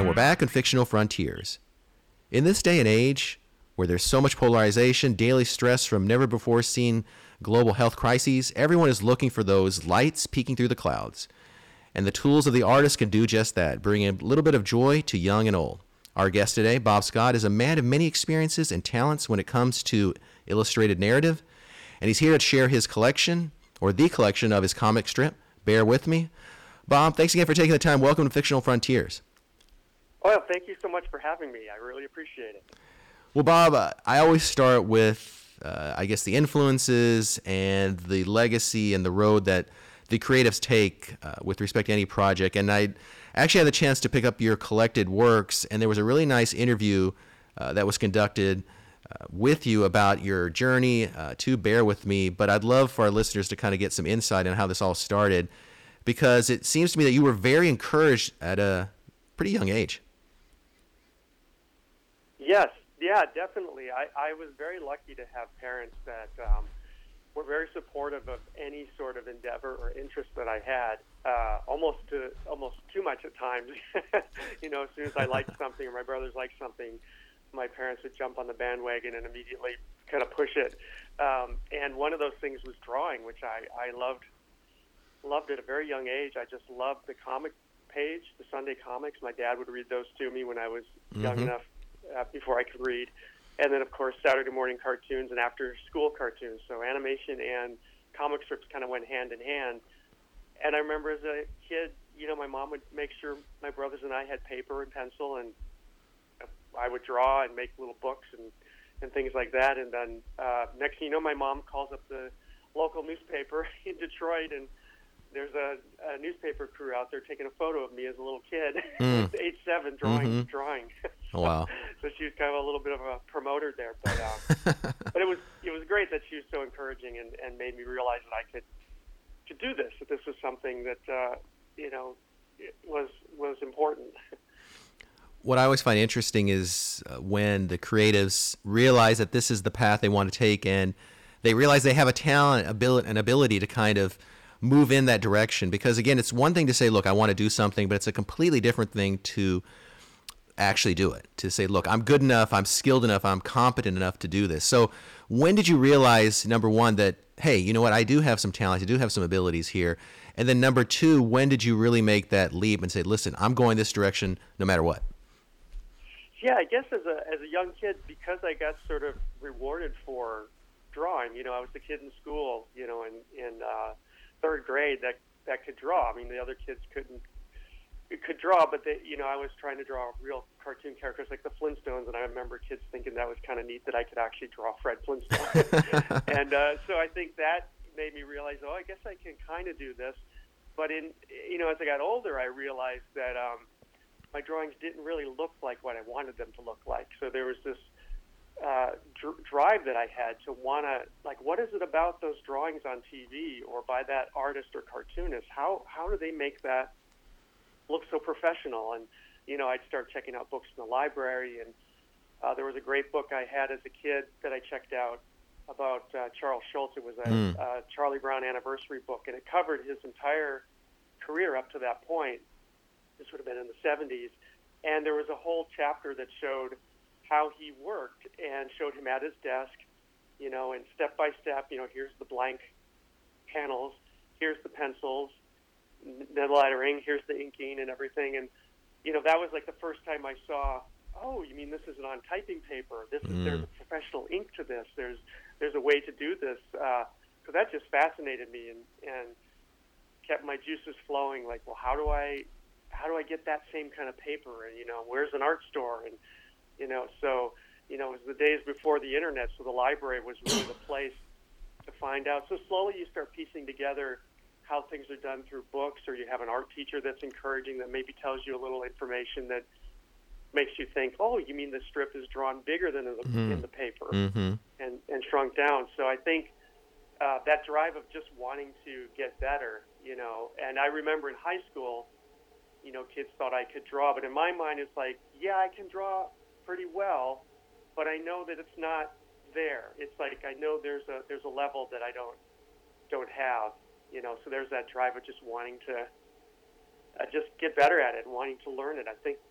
we're back on Fictional Frontiers. In this day and age, where there's so much polarization, daily stress from never-before-seen global health crises, everyone is looking for those lights peeking through the clouds. And the tools of the artist can do just that, bring a little bit of joy to young and old. Our guest today, Bob Scott, is a man of many experiences and talents when it comes to illustrated narrative, and he's here to share his collection, or the collection of his comic strip, Bear With Me. Bob, thanks again for taking the time. Welcome to Fictional Frontiers. Well, thank you so much for having me. I really appreciate it. Well, Bob, I always start with, I guess, the influences and the legacy and the road that the creatives take with respect to any project. And I actually had the chance to pick up your collected works, and there was a really nice interview that was conducted with you about your journey to Bear With Me. But I'd love for our listeners to kind of get some insight on how this all started, because it seems to me that you were very encouraged at a pretty young age. Yes, yeah, definitely. I was very lucky to have parents that were very supportive of any sort of endeavor or interest that I had, almost too much at times. You know, as soon as I liked something or my brothers liked something, my parents would jump on the bandwagon and immediately kind of push it. And one of those things was drawing, which I loved at a very young age. I just loved the comic page, the Sunday comics. My dad would read those to me when I was young enough, before I could read. And then, of course, Saturday morning cartoons and after-school cartoons. So animation and comic strips kind of went hand in hand. And I remember as a kid, you know, my mom would make sure my brothers and I had paper and pencil, and I would draw and make little books and things like that. And then next thing you know, my mom calls up the local newspaper in Detroit, and there's a newspaper crew out there taking a photo of me as a little kid, age 7, drawing. Oh, wow. So she was kind of a little bit of a promoter there, but it was great that she was so encouraging and made me realize that I could do this. That this was something that you know, was important. What I always find interesting is when the creatives realize that this is the path they want to take, and they realize they have a talent, an ability to kind of move in that direction. Because again, it's one thing to say, look, I want to do something, but it's a completely different thing to actually do it, to say, look, I'm good enough, I'm skilled enough, I'm competent enough to do this. So when did you realize, number one, that, hey, you know what, I do have some talent, I do have some abilities here? And then number two, when did you really make that leap and say, listen, I'm going this direction no matter what? Yeah, I guess as a young kid, because I got sort of rewarded for drawing, you know, I was the kid in school, you know, in third grade that could draw. I mean, the other kids could draw, but they, you know, I was trying to draw real cartoon characters like the Flintstones, and I remember kids thinking that was kind of neat that I could actually draw Fred Flintstone. And so I think that made me realize, oh, I guess I can kind of do this. But you know, as I got older, I realized that my drawings didn't really look like what I wanted them to look like. So there was this drive that I had to want to, like, what is it about those drawings on TV or by that artist or cartoonist? How do they make that look so professional? And, you know, I'd start checking out books in the library, and there was a great book I had as a kid that I checked out about Charles Schulz. It was a Charlie Brown anniversary book, and it covered his entire career up to that point. This would have been in the 70s. And there was a whole chapter that showed how he worked and showed him at his desk, you know, and step by step, you know, here's the blank panels, here's the pencils, the lettering, here's the inking and everything. And, you know, that was like the first time I saw, oh, you mean this isn't on typing paper. This is, there's a professional ink to this. There's a way to do this. So that just fascinated me and kept my juices flowing. Like, well, how do I get that same kind of paper? And, you know, where's an art store? And, you know, so, you know, it was the days before the internet, so the library was really the place to find out. So slowly you start piecing together how things are done through books, or you have an art teacher that's encouraging, that maybe tells you a little information that makes you think, oh, you mean the strip is drawn bigger than in the paper and shrunk down. So I think that drive of just wanting to get better, you know, and I remember in high school, you know, kids thought I could draw, but in my mind it's like, yeah, I can draw pretty well, but I know that it's not there. It's like I know there's a level that I don't have, you know. So there's that drive of just wanting to just get better at it and wanting to learn it. I think,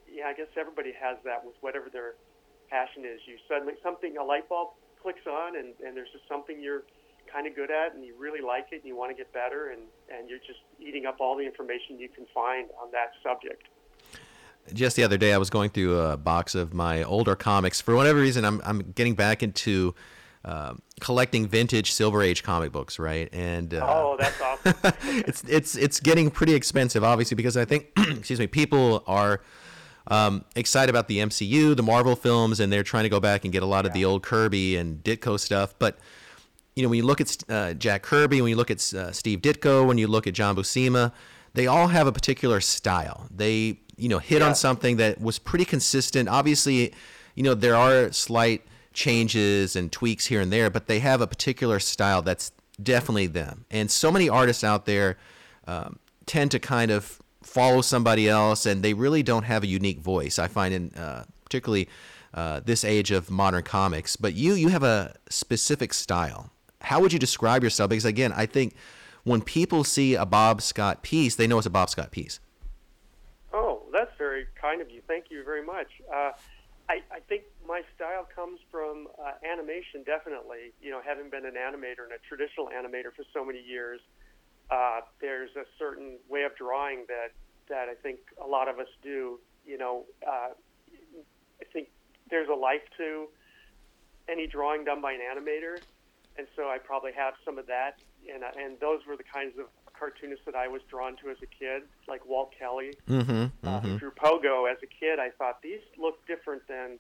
yeah, I guess everybody has that with whatever their passion is. You suddenly, a light bulb clicks on, and there's just something you're kind of good at, and you really like it, and you want to get better, and you're just eating up all the information you can find on that subject. Just the other day, I was going through a box of my older comics. For whatever reason, I'm getting back into collecting vintage Silver Age comic books, right? And oh, that's awesome. it's getting pretty expensive, obviously, because I think excuse me, people are excited about the MCU, the Marvel films, and they're trying to go back and get a lot of the old Kirby and Ditko stuff. But you know, when you look at Jack Kirby, when you look at Steve Ditko, when you look at John Buscema, they all have a particular style. They hit on something that was pretty consistent. Obviously, there are slight changes and tweaks here and there, but they have a particular style that's definitely them. And so many artists out there tend to kind of follow somebody else, and they really don't have a unique voice, I find, in particularly this age of modern comics. But you have a specific style. How would you describe yourself? Because, again, I think when people see a Bob Scott piece, they know it's a Bob Scott piece. Oh, that's very kind of you. Thank you very much. I think my style comes from animation, definitely. Having been an animator and a traditional animator for so many years, there's a certain way of drawing that I think a lot of us do. I think there's a life to any drawing done by an animator, and so I probably have some of that. And those were the kinds of cartoonists that I was drawn to as a kid, like Walt Kelly, who drew Pogo as a kid. I thought these look different than,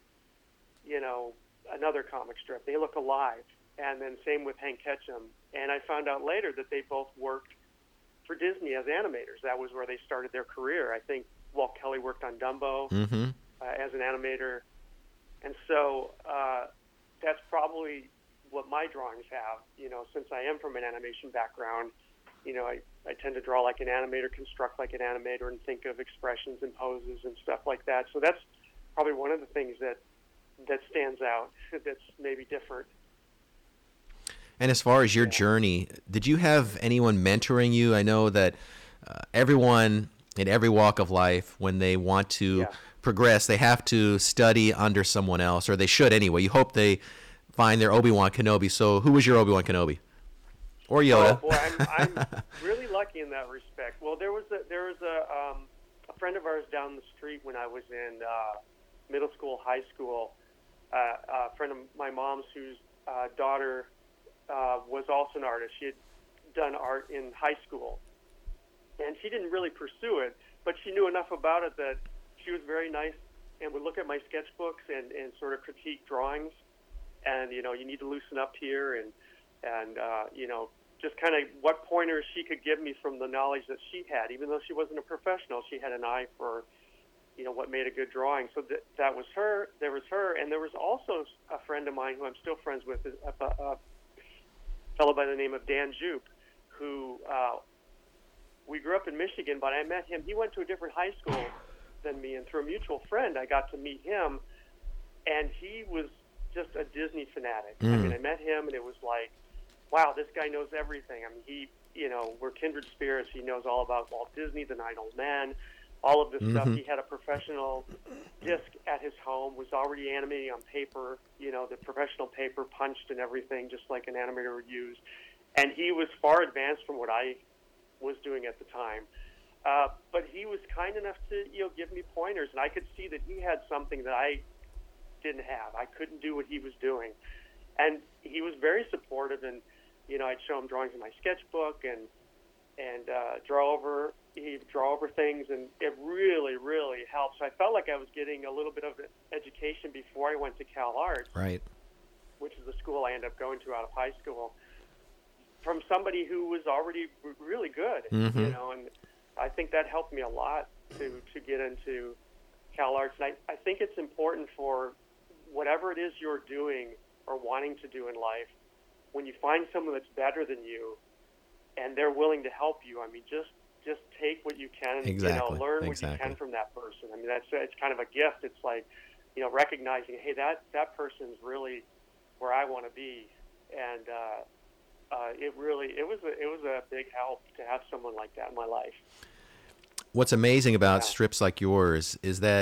another comic strip. They look alive. And then same with Hank Ketchum. And I found out later that they both worked for Disney as animators. That was where they started their career. I think Walt Kelly worked on Dumbo as an animator. And so that's probably what my drawings have. Since I am from an animation background, I tend to draw like an animator, construct like an animator, and think of expressions and poses and stuff like that. So that's probably one of the things that stands out that's maybe different. And as far as your journey, did you have anyone mentoring you? I know that everyone in every walk of life, when they want to progress, they have to study under someone else, or they should anyway. You hope they find their Obi-Wan Kenobi. So who was your Obi-Wan Kenobi? Or Yoda? Oh, boy, I'm really lucky in that respect. Well, there was a friend of ours down the street when I was in middle school, high school, a friend of my mom's whose daughter was also an artist. She had done art in high school, and she didn't really pursue it, but she knew enough about it that she was very nice and would look at my sketchbooks and sort of critique drawings. And, you need to loosen up here and just kind of what pointers she could give me from the knowledge that she had. Even though she wasn't a professional, she had an eye for, what made a good drawing. So that was her. There was her. And there was also a friend of mine who I'm still friends with, a fellow by the name of Dan Jupe, who we grew up in Michigan, but I met him. He went to a different high school than me, and through a mutual friend, I got to meet him, and he was just a Disney fanatic. I mean, I met him, and it was like, wow, this guy knows everything. I mean, we're kindred spirits. He knows all about Walt Disney, the Nine Old Men, all of this stuff. He had a professional disc at his home, was already animating on paper, the professional paper punched and everything, just like an animator would use. And he was far advanced from what I was doing at the time. But he was kind enough to, give me pointers, and I could see that he had something that I didn't have. I couldn't do what he was doing. And he was very supportive, and, I'd show him drawings in my sketchbook and he'd draw over things, and it really, really helped. So I felt like I was getting a little bit of education before I went to Cal Arts, right, which is the school I ended up going to out of high school, from somebody who was already really good, and I think that helped me a lot to get into Cal Arts. And I think it's important for whatever it is you're doing or wanting to do in life, when you find someone that's better than you and they're willing to help you, I mean, just take what you can, learn what you can from that person. I mean, it's kind of a gift. It's like, recognizing, hey, that person's really where I want to be. And it was a big help to have someone like that in my life. What's amazing about strips like yours is that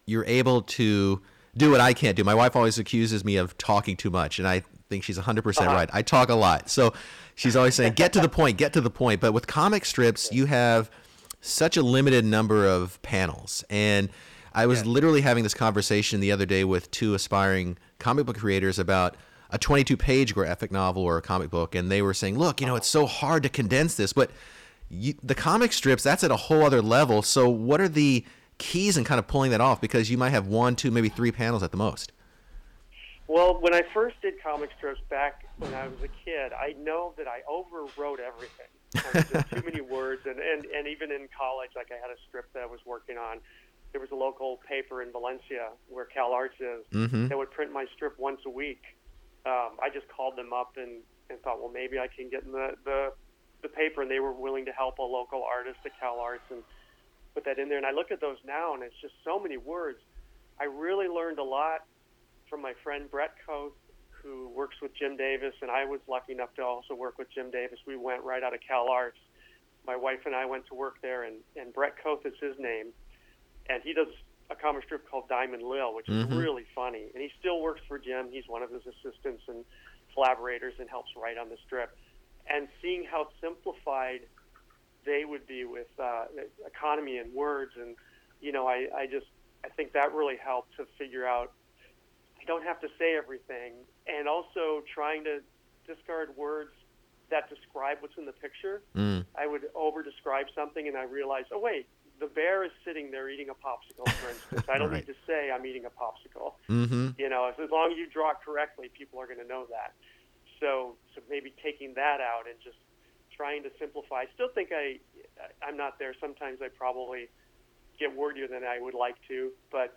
you're able to do what I can't do. My wife always accuses me of talking too much, and I think she's 100% right. I talk a lot. So she's always saying, get to the point, get to the point. But with comic strips, you have such a limited number of panels. And I was literally having this conversation the other day with two aspiring comic book creators about a 22-page graphic novel or a comic book, and they were saying, look, it's so hard to condense this, but the comic strips, that's at a whole other level. So what are the keys in kind of pulling that off? Because you might have 1, 2, maybe 3 panels at the most. Well, when I first did comic strips back when I was a kid, I know that I overwrote everything. Just too many words, and even in college, like I had a strip that I was working on. There was a local paper in Valencia where CalArts is that would print my strip once a week. I just called them up and thought, well, maybe I can get in the paper, and they were willing to help a local artist at CalArts and put that in there. And I look at those now, and it's just so many words. I really learned a lot from my friend Brett Koth, who works with Jim Davis, and I was lucky enough to also work with Jim Davis. We went right out of CalArts. My wife and I went to work there, and Brett Koth is his name, and he does a comic strip called Diamond Lil, which is really funny. And he still works for Jim. He's one of his assistants and collaborators and helps write on the strip. And seeing how simplified they would be with economy and words, and I think that really helped to figure out I don't have to say everything, and also trying to discard words that describe what's in the picture. I would over-describe something, and I realized, oh, wait, the bear is sitting there eating a popsicle, for instance. I don't need to say I'm eating a popsicle. As long as you draw it correctly, people are going to know that. So maybe taking that out and just trying to simplify. I still think I'm not there. Sometimes I probably get wordier than I would like to, but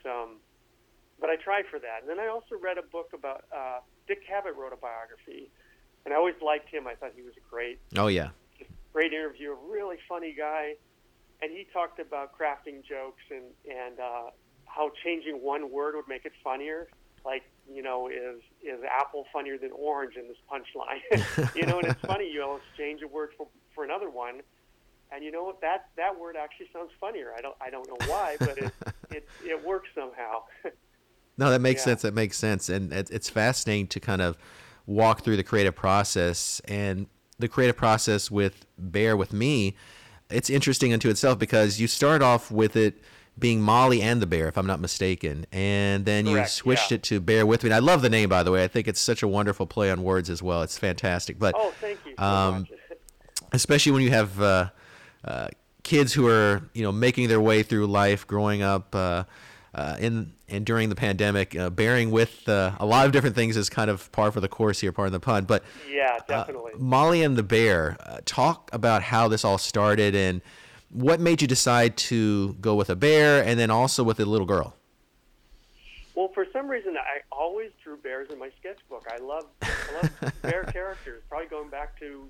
I try for that. And then I also read a book about Dick Cavett wrote a biography, and I always liked him. I thought he was a great interviewer, really funny guy. And he talked about crafting jokes and how changing one word would make it funnier. Like, is apple funnier than orange in this punchline? And it's funny, exchange a word for another one. And you know what? That word actually sounds funnier. I don't know why, but it works somehow. No, that makes sense. That makes sense. And it's fascinating to kind of walk through the creative process. And the creative process with Bear With Me, it's interesting unto itself because you start off with it being Molly and the Bear, if I'm not mistaken. And then you switched it to Bear With Me. And I love the name, by the way. I think it's such a wonderful play on words as well. It's fantastic. But thank you so much. Especially when you have kids who are, making their way through life, growing up and during the pandemic, bearing with a lot of different things is kind of par for the course here, pardon the pun. But yeah, definitely. Molly and the Bear, talk about how this all started and what made you decide to go with a bear and then also with a little girl. Well, for some reason, I always drew bears in my sketchbook. I love bear characters. Probably going back to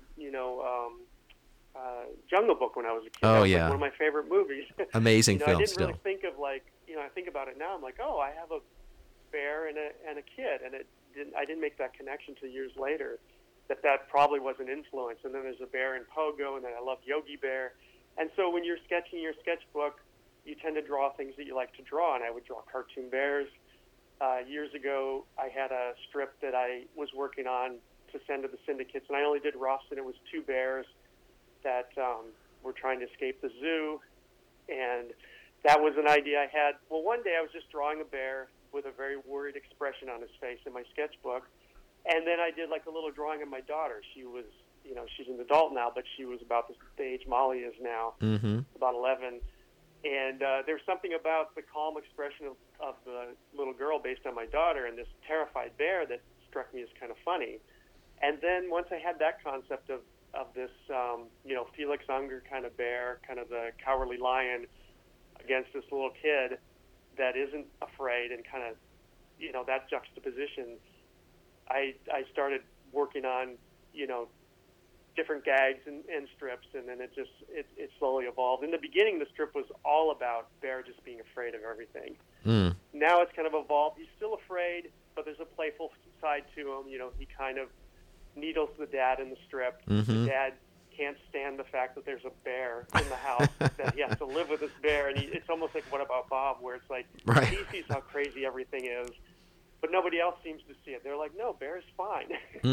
Jungle Book when I was a kid. Oh, that was yeah. like one of my favorite movies. Amazing film I didn't still. really think of I think about it now. I'm like, I have a bear and a kid, and I didn't make that connection till years later that probably was an influence. And then there's a bear in Pogo, and then I love Yogi Bear. And so when you're sketching your sketchbook, you tend to draw things that you like to draw, and I would draw cartoon bears. Years ago, I had a strip that I was working on to send to the syndicates, and I only did roughs, and it was 2 bears that were trying to escape the zoo, and that was an idea I had. Well, one day I was just drawing a bear with a very worried expression on his face in my sketchbook, and then I did like a little drawing of my daughter. She was, she's an adult now, but she was about the age Molly is now, about 11. And there's something about the calm expression of the little girl based on my daughter and this terrified bear that struck me as kind of funny. And then once I had that concept of this, Felix Unger kind of bear, kind of the cowardly lion against this little kid that isn't afraid and kind of, that juxtaposition, I started working on, different gags and strips, and then it slowly evolved. In the beginning, the strip was all about Bear just being afraid of everything. Now it's kind of evolved. He's still afraid, but there's a playful side to him. He kind of needles the dad in the strip. The dad can't stand the fact that there's a bear in the house, that he has to live with this bear. And it's almost like What About Bob, where it's like Right. he sees how crazy everything is, but nobody else seems to see it. They're like, no, bear's fine.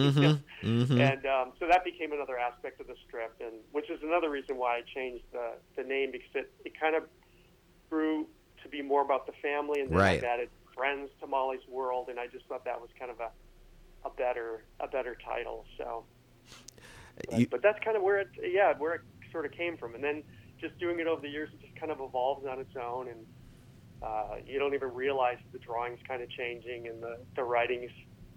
And so that became another aspect of the strip, and which is another reason why I changed the name, because it kind of grew to be more about the family, and then Right. I've added friends to Molly's World, and I just thought that was kind of a better title. So, but that's kind of where it sort of came from, and then just doing it over the years, it just kind of evolves on its own, and you don't even realize the drawing's kind of changing and the writing's,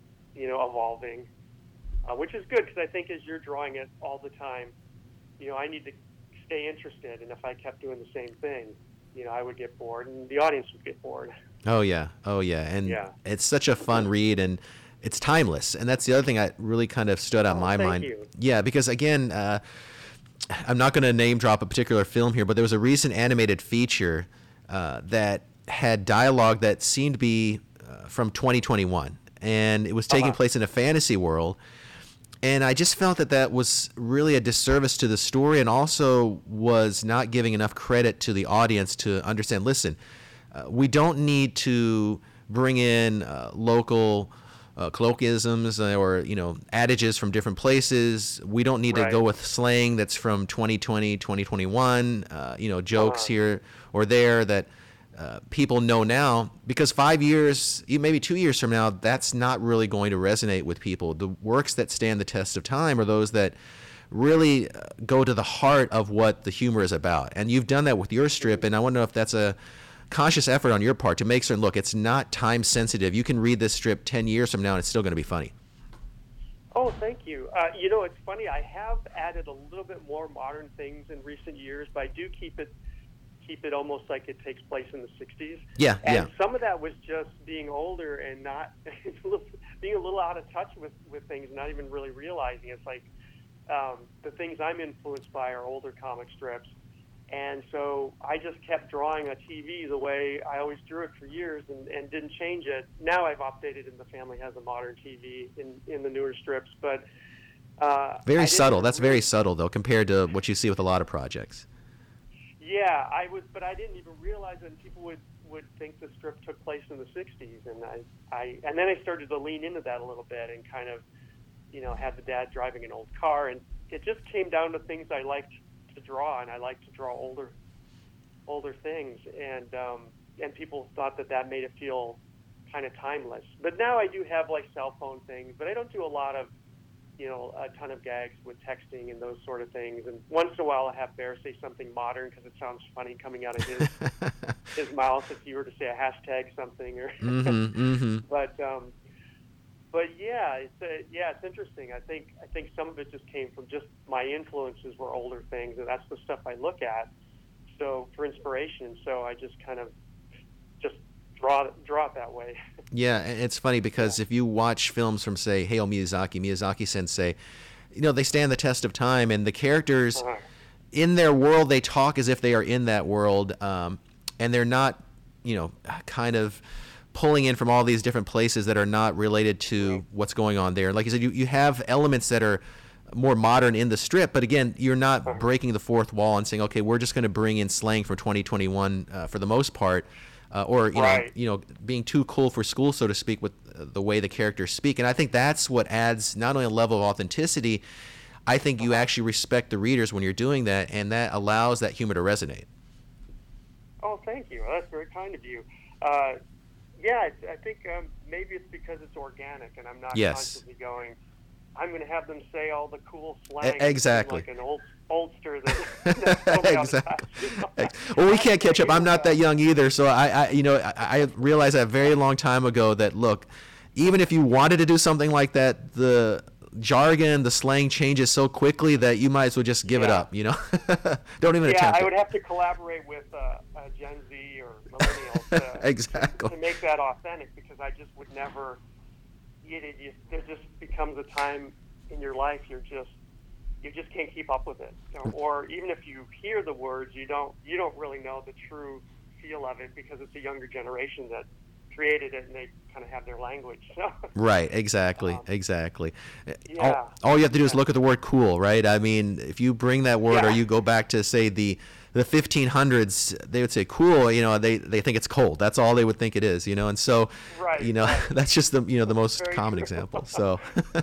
evolving, which is good, because I think as you're drawing it all the time, I need to stay interested, and if I kept doing the same thing, I would get bored, and the audience would get bored. Oh yeah, and Yeah. it's such a fun read, and it's timeless, and that's the other thing that really kind of stood out in my thank mind. you. Yeah, because again, I'm not going to name drop a particular film here, but there was a recent animated feature that had dialogue that seemed to be from 2021, and it was taking place in a fantasy world. And I just felt that was really a disservice to the story, and also was not giving enough credit to the audience to understand, listen, we don't need to bring in local colloquialisms or adages from different places. We don't need to go with slang that's from 2020, 2021, jokes here or there that people know now, because 5 years, maybe 2 years from now, that's not really going to resonate with people. The works that stand the test of time are those that really go to the heart of what the humor is about. And you've done that with your strip, and I want to know if that's a conscious effort on your part to make certain, look, it's not time sensitive. You can read this strip 10 years from now and it's still going to be funny. Oh, thank you. It's funny, I have added a little bit more modern things in recent years, but I do keep it almost like it takes place in the 60s. Yeah, and some of that was just being older and not being a little out of touch with things, not even really realizing. It's like the things I'm influenced by are older comic strips, and so I just kept drawing a TV the way I always drew it for years, and didn't change it. Now I've updated, and the family has a modern TV in the newer strips, but very subtle. That's very subtle, though, compared to what you see with a lot of projects. Yeah, but I didn't even realize that people would think the strip took place in the 60s, and then I started to lean into that a little bit, and kind of, had the dad driving an old car, and it just came down to things I liked to draw, and I like to draw older things, and people thought that made it feel kind of timeless. But now I do have like cell phone things, but I don't do a lot of a ton of gags with texting and those sort of things. And once in a while, I have Bear say something modern because it sounds funny coming out of his mouth if you were to say a hashtag something or. But yeah, it's interesting. I think some of it just came from just my influences were older things, and that's the stuff I look at. So for inspiration, so I just kind of just draw it that way. Yeah, and it's funny because if you watch films from, say, Hayao Miyazaki Sensei, they stand the test of time, and the characters in their world, they talk as if they are in that world, and they're not, kind of pulling in from all these different places that are not related to what's going on there. Like you said, you have elements that are more modern in the strip, but again, you're not breaking the fourth wall and saying, okay, we're just going to bring in slang from 2021 for the most part. Or being too cool for school, so to speak, with the way the characters speak. And I think that's what adds not only a level of authenticity, I think you actually respect the readers when you're doing that, and that allows that humor to resonate. Oh, thank you. That's very kind of you. I think maybe it's because it's organic, and I'm not constantly going, I'm going to have them say all the cool slang. Exactly. Like an oldster that exactly. Well, we can't catch up. I'm not that young either, so I realized that a very long time ago that, look, even if you wanted to do something like that, the jargon, the slang changes so quickly that you might as well just give it up. Don't even attempt it. I would have to collaborate with a Gen Z or millennials exactly to make that authentic, because I just would never. There just becomes a time in your life you just can't keep up with it, or even if you hear the words, you don't really know the true feel of it, because it's a younger generation that created it and they kind of have their language. So. Right, exactly. Yeah. All you have to do is look at the word cool, right? I mean, if you bring that word or you go back to, say, the 1500s, they would say cool, they think it's cold. That's all they would think it is, and so, that's just the most Very common true. example. So,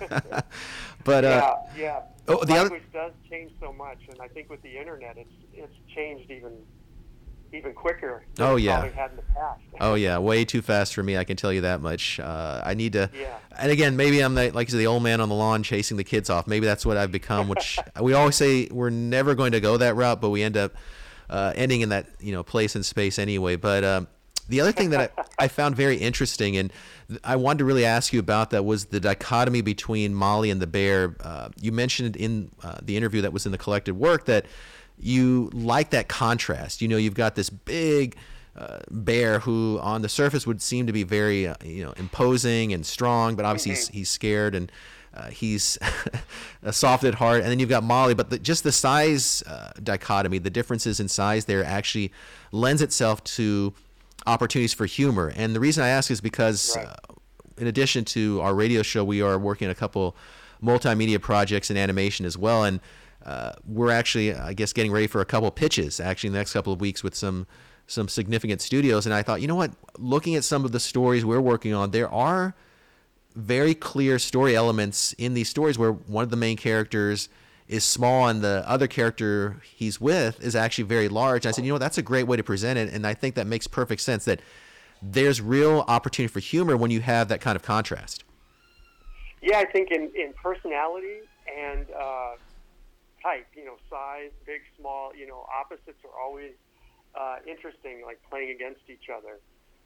but yeah. Oh, the language does change so much, and I think with the internet, it's changed even quicker than it probably had in the past. Oh yeah, way too fast for me. I can tell you that much. I need to. Yeah. And again, maybe I'm the old man on the lawn chasing the kids off. Maybe that's what I've become. Which we always say we're never going to go that route, but we end up ending in that place and space anyway. But the other thing that I found very interesting, and I wanted to really ask you about that, was the dichotomy between Molly and the bear. You mentioned in the interview that was in the collected work that you like that contrast. You've got this big bear who on the surface would seem to be very imposing and strong, but obviously he's scared and he's soft at heart. And then you've got Molly, but just the size dichotomy, the differences in size there actually lends itself to opportunities for humor. And the reason I ask is because in addition to our radio show, we are working on a couple multimedia projects in animation as well. And we're actually, I guess, getting ready for a couple pitches actually in the next couple of weeks with some significant studios. And I thought, you know what, looking at some of the stories we're working on, there are very clear story elements in these stories where one of the main characters is small and the other character he's with is actually very large. And I said, that's a great way to present it. And I think that makes perfect sense, that there's real opportunity for humor when you have that kind of contrast. Yeah, I think in personality and type, size, big, small, opposites are always interesting, like playing against each other.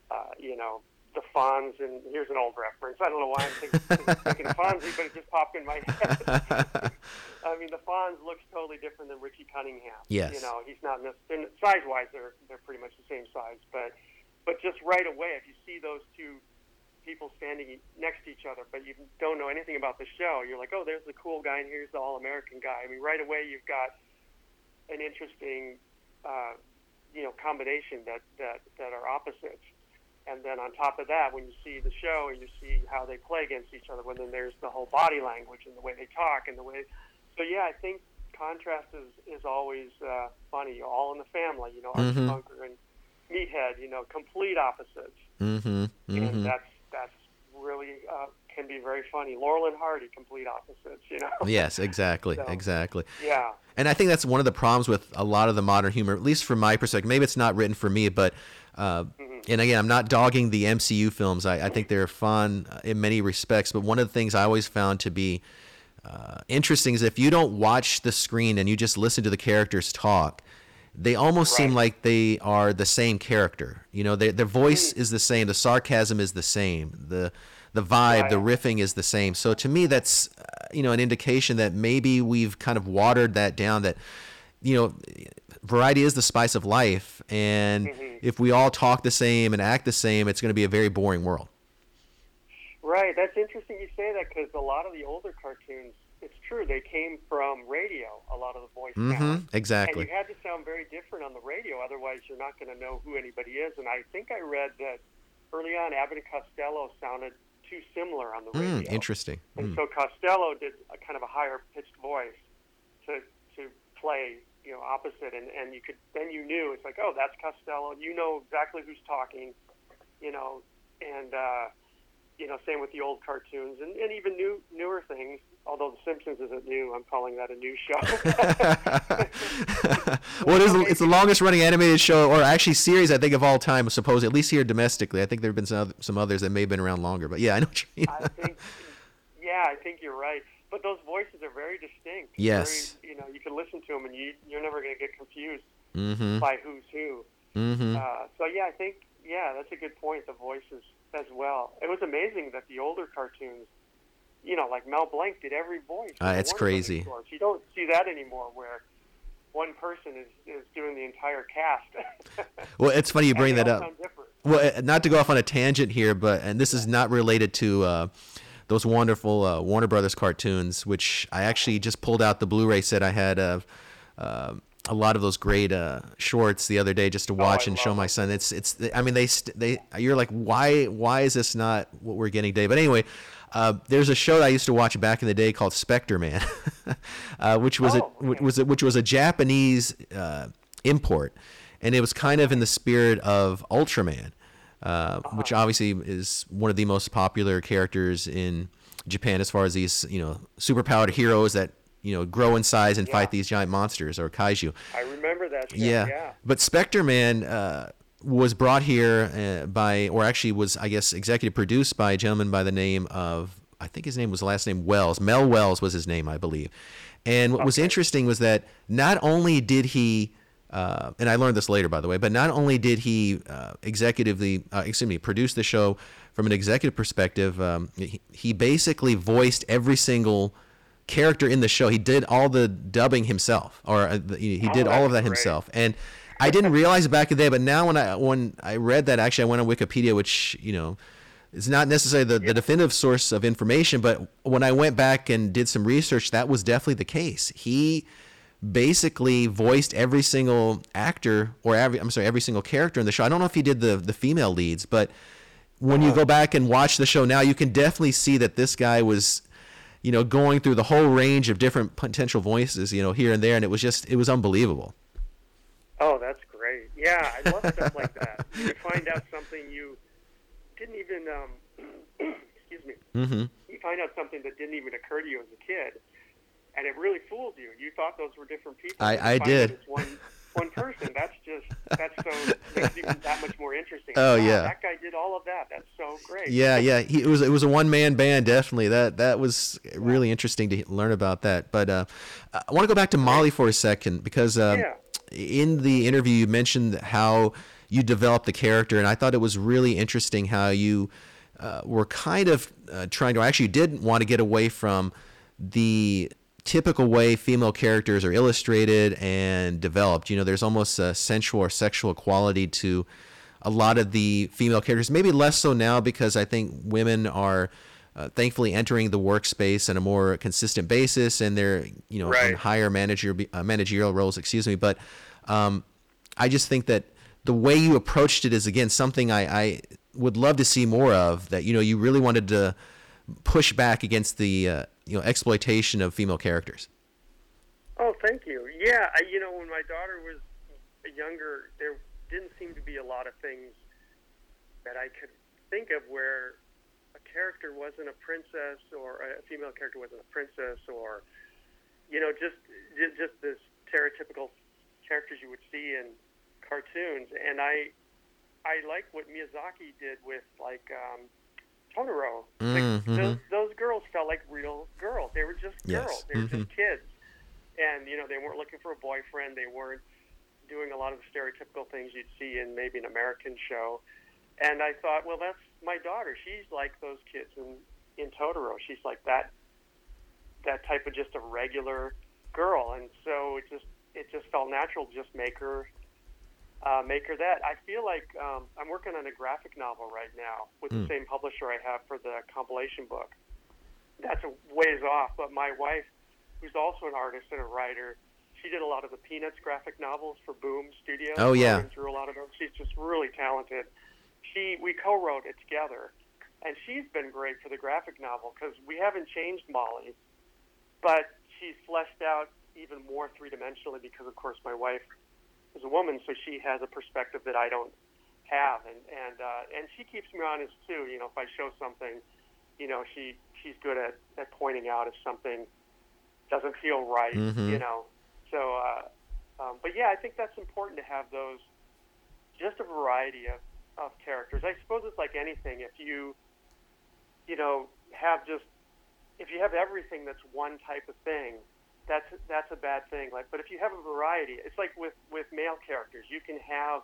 The Fonz, and here's an old reference. I don't know why I'm thinking of Fonzie, but it just popped in my head. I mean, the Fonz looks totally different than Richie Cunningham. Yes. He's not size-wise, they're pretty much the same size, but just right away, if you see those two people standing next to each other, but you don't know anything about the show, you're like, oh, there's the cool guy and here's the all-American guy. I mean, right away you've got an interesting, combination that are opposites. And then on top of that, when you see the show and you see how they play against each other, then there's the whole body language and the way they talk and the way. So yeah, I think contrast is always funny. All in the Family, Archie Bunker and Meathead, complete opposites. And that's really can be very funny. Laurel and Hardy, complete opposites. Yes, exactly, exactly. Yeah. And I think that's one of the problems with a lot of the modern humor, at least from my perspective. Maybe it's not written for me, but. And again, I'm not dogging the MCU films. I think they're fun in many respects. But one of the things I always found to be interesting is if you don't watch the screen and you just listen to the characters talk, they almost seem like they are the same character. Their voice is the same. The sarcasm is the same. The vibe, the riffing is the same. So to me, that's an indication that maybe we've kind of watered that down, that variety is the spice of life, and if we all talk the same and act the same, it's going to be a very boring world. Right. That's interesting you say that, because a lot of the older cartoons, it's true, they came from radio, a lot of the voice talent. Exactly. And you had to sound very different on the radio, otherwise you're not going to know who anybody is. And I think I read that early on, Abbott and Costello sounded too similar on the radio. Interesting. And so Costello did a kind of a higher pitched voice to play opposite, and you knew it's like, oh, that's Costello. You know exactly who's talking, and same with the old cartoons and even newer things. Although The Simpsons isn't new, I'm calling that a new show. Well, it's the longest running animated show, or actually series, I think, of all time, I suppose, at least here domestically. I think there have been some others that may have been around longer, but yeah, I know what you mean. I think you're right. But those voices are very distinct. Yes. Very, you can listen to them and you're never going to get confused by who's who. So yeah, I think, that's a good point, the voices as well. It was amazing that the older cartoons, like Mel Blanc did every voice. It's crazy. You don't see that anymore, where one person is doing the entire cast. Well, it's funny you bring that up. Well, not to go off on a tangent here, and this is not related to those wonderful Warner Brothers cartoons, which I actually just pulled out the Blu-ray set I had of a lot of those great shorts the other day just to watch I and show love my them. son. I mean, they you're like, why is this not what we're getting today? But anyway, there's a show that I used to watch back in the day called Spectre Man, which was Okay. which was a Japanese import, and it was kind of in the spirit of Ultraman, which obviously is one of the most popular characters in Japan as far as these superpowered heroes that grow in size and Yeah. fight these giant monsters or kaiju. I remember that show. Yeah, Yeah. but Spectre Man was brought here or actually was, I guess, executive produced by a gentleman by the name of, I think his name was, last name Wells. Mel Wells was his name, I believe. And what was Okay. interesting was that not only did he, and I learned this later, by the way, but not only did he produce the show from an executive perspective, he basically voiced every single character in the show. He did all the dubbing himself, or he did all That's of that great. himself. And I didn't realize it back in the day, but now when I read that, actually I went on Wikipedia, which is not necessarily the definitive source of information, but when I went back and did some research, that was definitely the case. He basically voiced every single actor, or every single character in the show. I don't know if he did the female leads, but when you go back and watch the show now, you can definitely see that this guy was going through the whole range of different potential voices, here and there, and it was unbelievable. Oh, that's great. Yeah, I love stuff like that. You find out something you didn't even, excuse me, you find out something that didn't even occur to you as a kid, and it really fooled you. You thought those were different people. I You find did. out it's one person. That's so, makes it even that much more interesting. Oh, Wow, yeah. that guy did all of that. That's so great. Yeah. It was a one man band, definitely. That was really interesting to learn about that. But I want to go back to Molly for a second because in the interview you mentioned how you developed the character, and I thought it was really interesting how you were kind of trying to, actually did want to get away from the typical way female characters are illustrated and developed. There's almost a sensual or sexual quality to a lot of the female characters, maybe less so now because I think women are thankfully entering the workspace on a more consistent basis, and they're Right. in higher managerial roles. Excuse me, but I just think that the way you approached it is, again, something I would love to see more of. That you really wanted to push back against the exploitation of female characters. Oh, thank you. Yeah, when my daughter was younger, there didn't seem to be a lot of things that I could think of where a character wasn't a princess, or a female character wasn't a princess, or just this stereotypical characters you would see in cartoons. And I like what Miyazaki did with Totoro. Those girls felt like real girls. They were just girls. Yes. They were just kids. And, they weren't looking for a boyfriend. They weren't doing a lot of the stereotypical things you'd see in maybe an American show. And I thought, well, that's my daughter. She's like those kids in Totoro. She's like that type of just a regular girl. And so it just felt natural to just make her that. I feel like I'm working on a graphic novel right now with the same publisher I have for the compilation book. That's a ways off, but my wife, who's also an artist and a writer, she did a lot of the Peanuts graphic novels for Boom Studios. Oh, yeah. Went through a lot of those. She's just really talented. We co-wrote it together, and she's been great for the graphic novel because we haven't changed Molly, but she's fleshed out even more three-dimensionally because, of course, my wife is a woman, so she has a perspective that I don't have, and she keeps me honest too. If I show something, she's good at pointing out if something doesn't feel right. So, but yeah, I think that's important to have those, just a variety of characters. I suppose it's like anything. If you have everything that's one type of thing, that's a bad thing. But if you have a variety, it's like with male characters. You can have,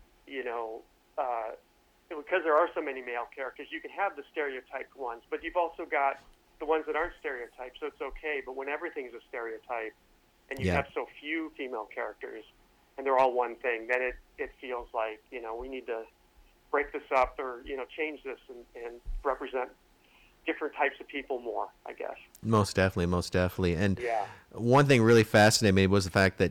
because there are so many male characters, you can have the stereotyped ones, but you've also got the ones that aren't stereotyped, so it's okay. But when everything's a stereotype, and you have so few female characters, and they're all one thing, then it feels like, we need to break this up, or, change this and represent different types of people more, I guess. Most definitely. And Yeah. one thing really fascinated me was the fact that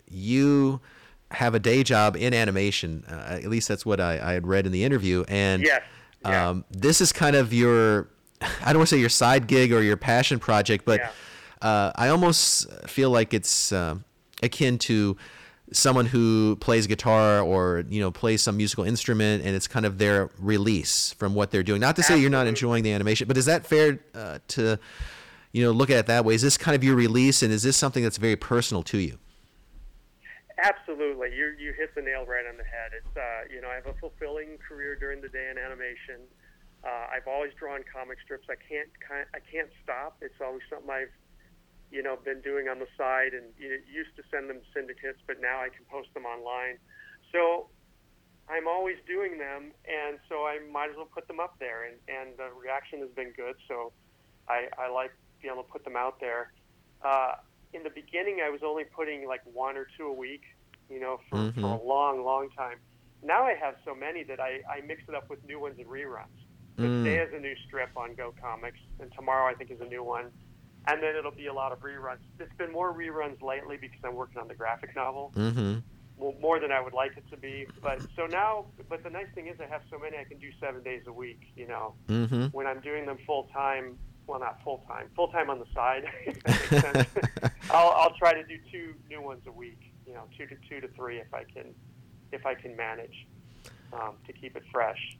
you have a day job in animation. At least that's what I had read in the interview. And Yes. Yeah. this is kind of your, I don't want to say your side gig or your passion project, but I almost feel like it's akin to someone who plays guitar or plays some musical instrument, and it's kind of their release from what they're doing. Not to say you're not enjoying the animation, but is that fair to look at it that way? Is this kind of your release, and is this something that's very personal to you? Absolutely. You hit the nail right on the head. It's I have a fulfilling career during the day in animation. I've always drawn comic strips. I can't stop. It's always something I've been doing on the side, and used to send them syndicates, but now I can post them online. So I'm always doing them, and so I might as well put them up there, and the reaction has been good, so I like being able to put them out there. In the beginning, I was only putting like 1 or 2 a week, for a long, long time. Now I have so many that I mix it up with new ones and reruns. So today is a new strip on Go Comics, and tomorrow I think is a new one. And then it'll be a lot of reruns. It's been more reruns lately because I'm working on the graphic novel. Well, more than I would like it to be. But the nice thing is I have so many I can do 7 days a week, When I'm doing them full time, well, not full time on the side, if that makes sense. I'll try to do 2 new ones a week, 2 to 3 if I can manage to keep it fresh.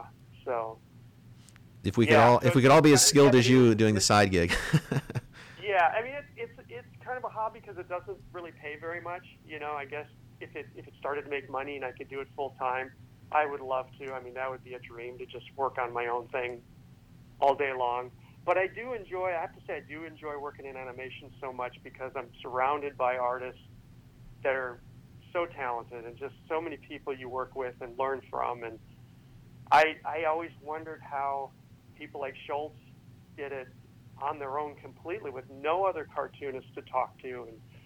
If we could all be as skilled as you doing the side gig. Yeah, I mean it's kind of a hobby because it doesn't really pay very much. I guess if it started to make money and I could do it full time, I would love to. I mean, that would be a dream to just work on my own thing all day long. But I have to say I do enjoy working in animation so much because I'm surrounded by artists that are so talented and just so many people you work with and learn from. And I always wondered how people like Schultz did it on their own completely with no other cartoonists to talk to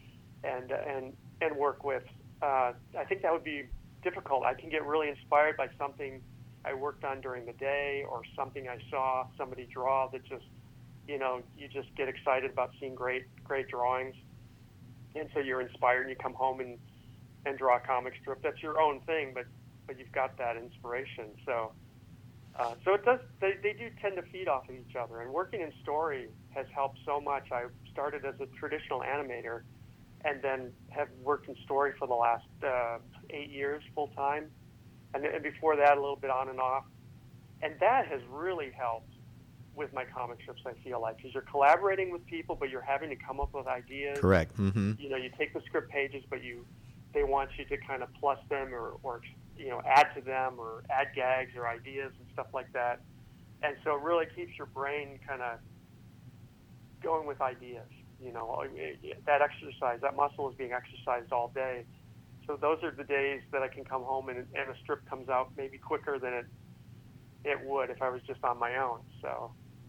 and work with. I think that would be difficult. I can get really inspired by something I worked on during the day or something I saw somebody draw that just, you just get excited about seeing great drawings. And so you're inspired and you come home and draw a comic strip. That's your own thing, but you've got that inspiration. So it does. They do tend to feed off of each other. And working in story has helped so much. I started as a traditional animator, and then have worked in story for the last 8 years full time, and before that a little bit on and off. And that has really helped with my comic strips. I feel like because you're collaborating with people, but you're having to come up with ideas. Correct. Mm-hmm. You take the script pages, but they want you to kind of plus them or add to them or add gags or ideas and stuff like that. And so it really keeps your brain kind of going with ideas. That exercise, that muscle is being exercised all day. So those are the days that I can come home and a strip comes out maybe quicker than it would if I was just on my own. So,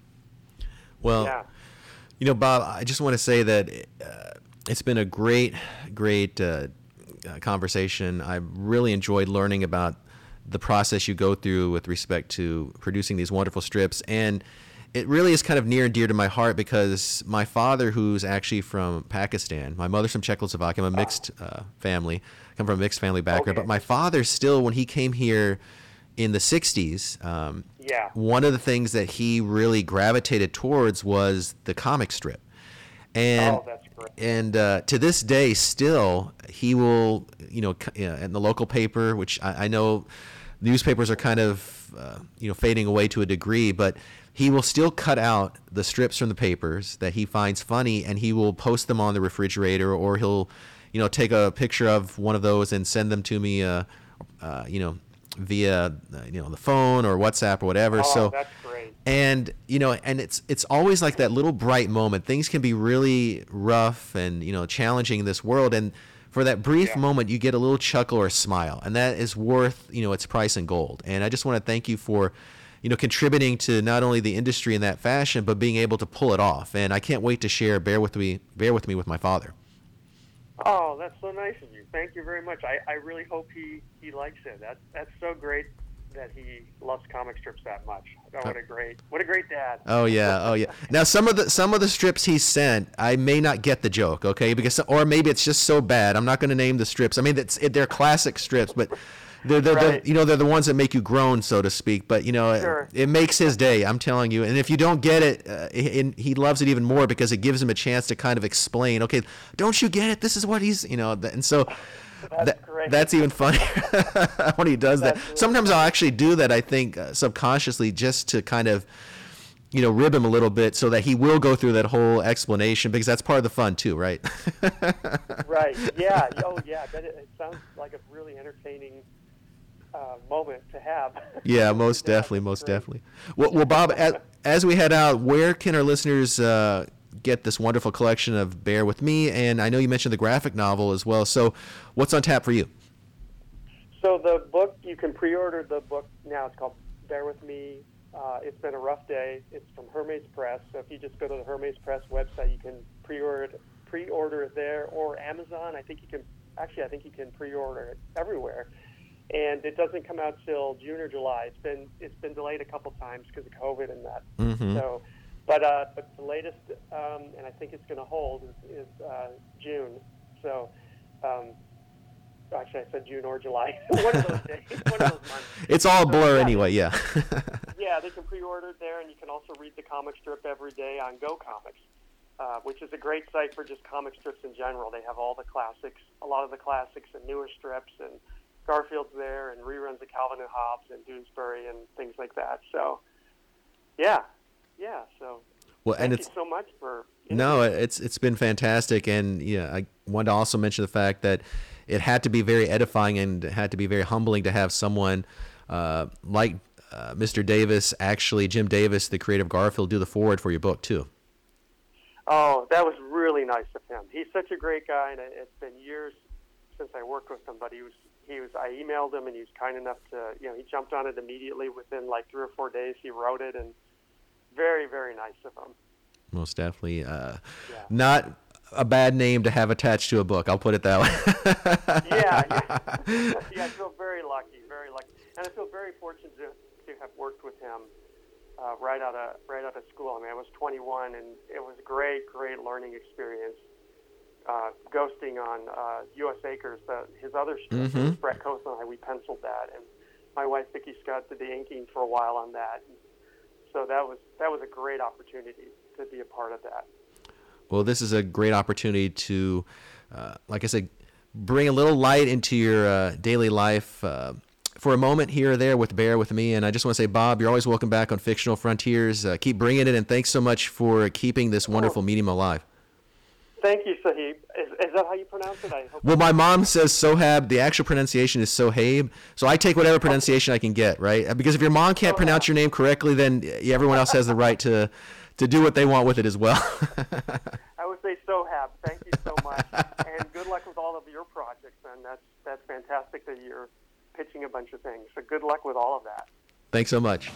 well, yeah. Bob, I just want to say that it's been a great conversation. I really enjoyed learning about the process you go through with respect to producing these wonderful strips, and it really is kind of near and dear to my heart because my father, who's actually from Pakistan, my mother's from Czechoslovakia, I'm a mixed family, come from a mixed family background, but my father still, when he came here in the 60s, one of the things that he really gravitated towards was the comic strip. And that's great. And to this day, still, he will, in the local paper, which I know newspapers are kind of, fading away to a degree, but he will still cut out the strips from the papers that he finds funny, and he will post them on the refrigerator, or he'll, take a picture of one of those and send them to me, via, the phone or WhatsApp or whatever. So that's great. And and it's always like that little bright moment. Things can be really rough and challenging in this world, and for that brief moment you get a little chuckle or a smile, and that is worth its price in gold. And I just want to thank you for contributing to not only the industry in that fashion, but being able to pull it off. And I can't wait to share Bear With Me with my father. Oh, that's so nice of you. Thank you very much. I really hope he likes it. That's so great that he loves comic strips that much. Oh, what a great dad. Oh yeah. Now some of the strips he sent, I may not get the joke, okay? Or maybe it's just so bad. I'm not going to name the strips. I mean, they're classic strips, but they're Right. they're the ones that make you groan, so to speak. But Sure. it makes his day. I'm telling you. And if you don't get it, he loves it even more because it gives him a chance to kind of explain. Okay, don't you get it? This is what he's and so. That's great. That's even funnier when he does that. That's really Sometimes I'll actually do that, I think, subconsciously, just to kind of, rib him a little bit so that he will go through that whole explanation, because that's part of the fun too, right? Right. Yeah. Oh, yeah. It sounds like a really entertaining moment to have. Yeah, most definitely, most definitely. Well, Bob, as we head out, where can our listeners get this wonderful collection of Bear With Me? And I know you mentioned the graphic novel as well. So what's on tap for you? So the book, you can pre-order the book now. It's called Bear With Me. It's Been a Rough Day. It's from Hermes Press. So if you just go to the Hermes Press website, you can pre-order it there, or Amazon. I think you can pre-order it everywhere. And it doesn't come out till June or July. It's been delayed a couple times because of COVID and that. Mm-hmm. So, but the latest, and I think it's going to hold, is June. So, actually, I said June or July. One of those days, one of those months. It's all a blur yeah. anyway, yeah. Yeah, they can pre-order it there, and you can also read the comic strip every day on Go Comics, which is a great site for just comic strips in general. They have all the classics, a lot of the classics and newer strips, and Garfield's there, and reruns of Calvin and Hobbes and Doonesbury and things like that. So, yeah. So, Well, thank and you so much for. No, it's been fantastic, and I wanted to also mention the fact that it had to be very edifying and it had to be very humbling to have someone like Mr. Davis, actually Jim Davis, the creator of Garfield, do the foreword for your book too. Oh, that was really nice of him. He's such a great guy, and it's been years since I worked with him, but he was. I emailed him, and he was kind enough to, he jumped on it immediately. Within like 3 or 4 days, he wrote it, and very, very nice of him. Most definitely. Not a bad name to have attached to a book. I'll put it that way. Yeah. I feel very lucky, and I feel very fortunate to have worked with him right out of school. I mean, I was 21, and it was a great learning experience. Ghosting on U.S. Acres, his other strip, Mm-hmm. Brett Coastal and I, we penciled that, and my wife Vicki Scott did the inking for a while on that. And so that was a great opportunity to be a part of that. Well, this is a great opportunity to, like I said, bring a little light into your daily life for a moment here or there with Bear With Me. And I just want to say, Bob, you're always welcome back on Fictional Frontiers. Keep bringing it, and thanks so much for keeping this wonderful medium alive. Thank you, Sahib. Is that how you pronounce it? I hope. Well, my mom says Sohab. The actual pronunciation is Sohaib. So I take whatever pronunciation I can get, right? Because if your mom can't pronounce your name correctly, then everyone else has the right to do what they want with it as well. I would say Sohab. Thank you so much, and good luck with all of your projects. And that's fantastic that you're pitching a bunch of things. So good luck with all of that. Thanks so much.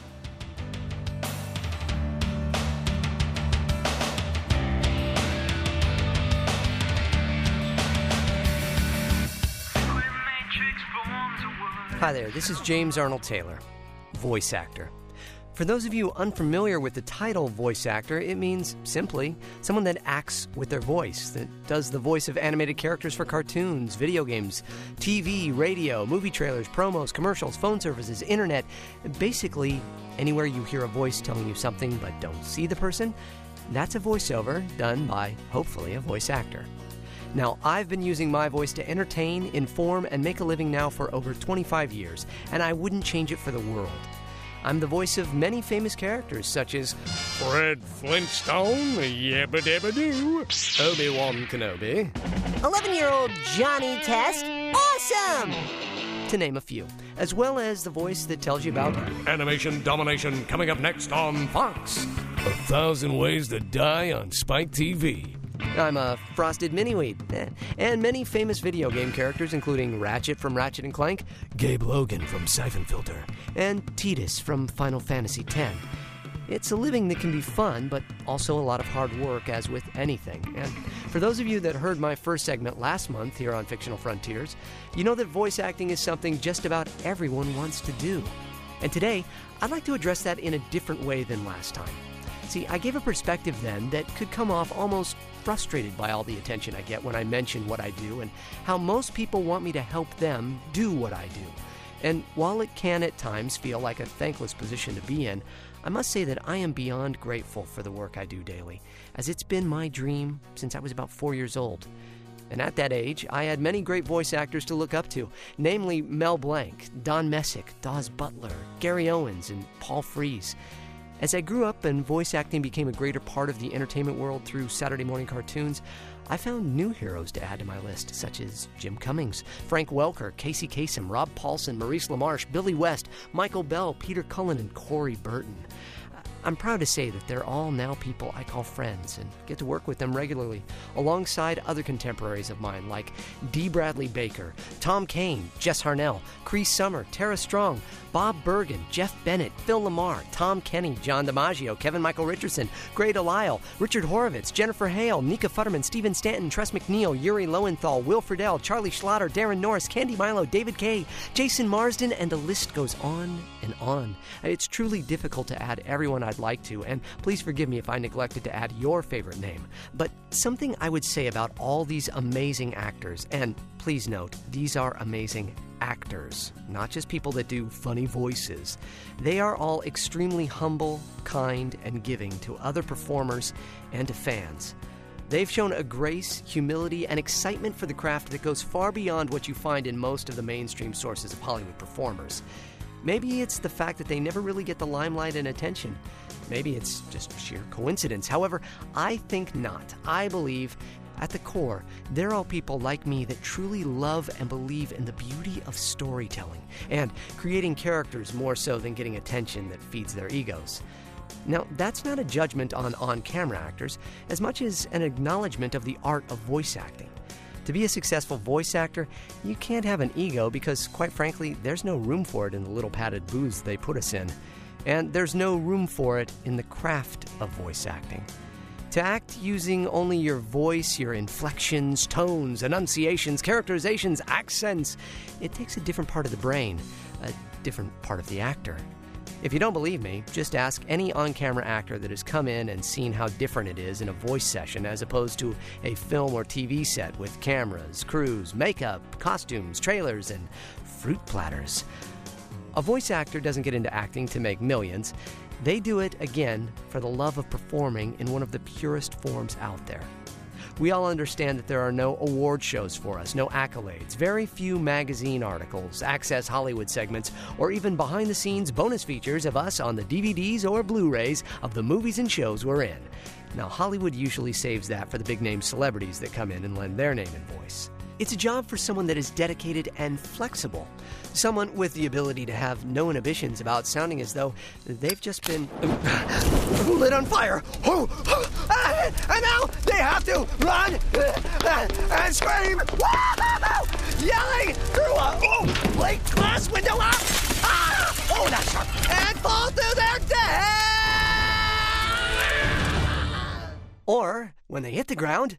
Hi there, this is James Arnold Taylor, voice actor. For those of you unfamiliar with the title voice actor, it means simply someone that acts with their voice, that does the voice of animated characters for cartoons, video games, TV, radio, movie trailers, promos, commercials, phone services, internet. Basically, anywhere you hear a voice telling you something but don't see the person, that's a voiceover done by, hopefully, a voice actor. Now, I've been using my voice to entertain, inform, and make a living now for over 25 years, and I wouldn't change it for the world. I'm the voice of many famous characters, such as Fred Flintstone, Yabba Dabba Doo, Obi-Wan Kenobi, 11-year-old Johnny Test, awesome! to name a few, as well as the voice that tells you about Animation Domination coming up next on Fox. 1,000 Ways to Die on Spike TV. I'm a frosted mini-wheat, and many famous video game characters, including Ratchet from Ratchet & Clank, Gabe Logan from Siphon Filter. and Tidus from Final Fantasy X. It's a living that can be fun, but also a lot of hard work, as with anything. And for those of you that heard my first segment last month here on Fictional Frontiers, you know that voice acting is something just about everyone wants to do. And today, I'd like to address that in a different way than last time. See, I gave a perspective then that could come off almost frustrated by all the attention I get when I mention what I do and how most people want me to help them do what I do. And while it can at times feel like a thankless position to be in, I must say that I am beyond grateful for the work I do daily, as it's been my dream since I was about 4 years old. And at that age, I had many great voice actors to look up to, namely Mel Blanc, Don Messick, Dawes Butler, Gary Owens, and Paul Frees. As I grew up and voice acting became a greater part of the entertainment world through Saturday morning cartoons, I found new heroes to add to my list, such as Jim Cummings, Frank Welker, Casey Kasem, Rob Paulson, Maurice LaMarche, Billy West, Michael Bell, Peter Cullen, and Corey Burton. I'm proud to say that they're all now people I call friends and get to work with them regularly, alongside other contemporaries of mine like D. Bradley Baker, Tom Kane, Jess Harnell, Cree Summer, Tara Strong, Bob Bergen, Jeff Bennett, Phil Lamar, Tom Kenny, John DiMaggio, Kevin Michael Richardson, Gray Delisle, Richard Horowitz, Jennifer Hale, Nika Futterman, Stephen Stanton, Tress McNeil, Yuri Lowenthal, Will Friedle, Charlie Schlatter, Darren Norris, Candy Milo, David Kay, Jason Marsden, and the list goes on and on. It's truly difficult to add everyone I'd like to, and please forgive me if I neglected to add your favorite name. But something I would say about all these amazing actors, and please note, these are amazing actors, not just people that do funny voices. They are all extremely humble, kind, and giving to other performers and to fans. They've shown a grace, humility, and excitement for the craft that goes far beyond what you find in most of the mainstream sources of Hollywood performers. Maybe it's the fact that they never really get the limelight and attention. Maybe it's just sheer coincidence. However, I think not. I believe at the core, they're all people like me that truly love and believe in the beauty of storytelling and creating characters more so than getting attention that feeds their egos. Now, that's not a judgment on on-camera actors as much as an acknowledgement of the art of voice acting. To be a successful voice actor, you can't have an ego because, quite frankly, there's no room for it in the little padded booths they put us in. And there's no room for it in the craft of voice acting. To act using only your voice, your inflections, tones, enunciations, characterizations, accents, it takes a different part of the brain, a different part of the actor. If you don't believe me, just ask any on-camera actor that has come in and seen how different it is in a voice session as opposed to a film or TV set with cameras, crews, makeup, costumes, trailers, and fruit platters. A voice actor doesn't get into acting to make millions. They do it, again, for the love of performing in one of the purest forms out there. We all understand that there are no award shows for us, no accolades, very few magazine articles, Access Hollywood segments, or even behind-the-scenes bonus features of us on the DVDs or Blu-rays of the movies and shows we're in. Now, Hollywood usually saves that for the big-name celebrities that come in and lend their name and voice. It's a job for someone that is dedicated and flexible. Someone with the ability to have no inhibitions about sounding as though they've just been lit on fire. And now they have to run and scream, yelling through a plate glass window up. That's sharp. And fall to their death. Or when they hit the ground,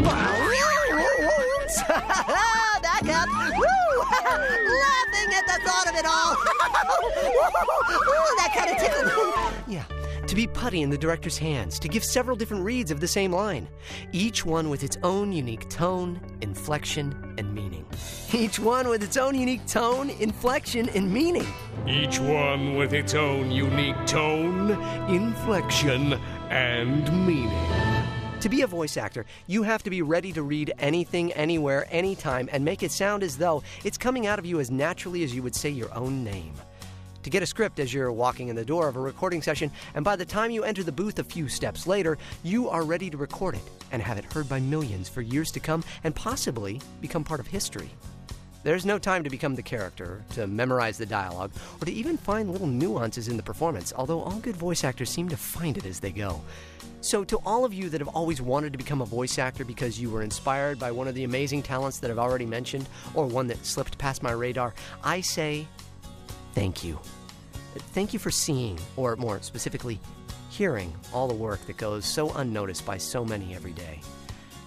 Back up! Woo! Laughing at the thought of it all! Ooh, that kind of tickled. Yeah, to be putty in the director's hands, to give several different reads of the same line, each one with its own unique tone, inflection, and meaning. Each one with its own unique tone, inflection, and meaning. Each one with its own unique tone, inflection, and meaning. To be a voice actor, you have to be ready to read anything, anywhere, anytime, and make it sound as though it's coming out of you as naturally as you would say your own name. To get a script as you're walking in the door of a recording session, and by the time you enter the booth a few steps later, you are ready to record it and have it heard by millions for years to come and possibly become part of history. There's no time to become the character, to memorize the dialogue, or to even find little nuances in the performance, although all good voice actors seem to find it as they go. So to all of you that have always wanted to become a voice actor because you were inspired by one of the amazing talents that I've already mentioned, or one that slipped past my radar, I say thank you. Thank you for seeing, or more specifically, hearing all the work that goes so unnoticed by so many every day.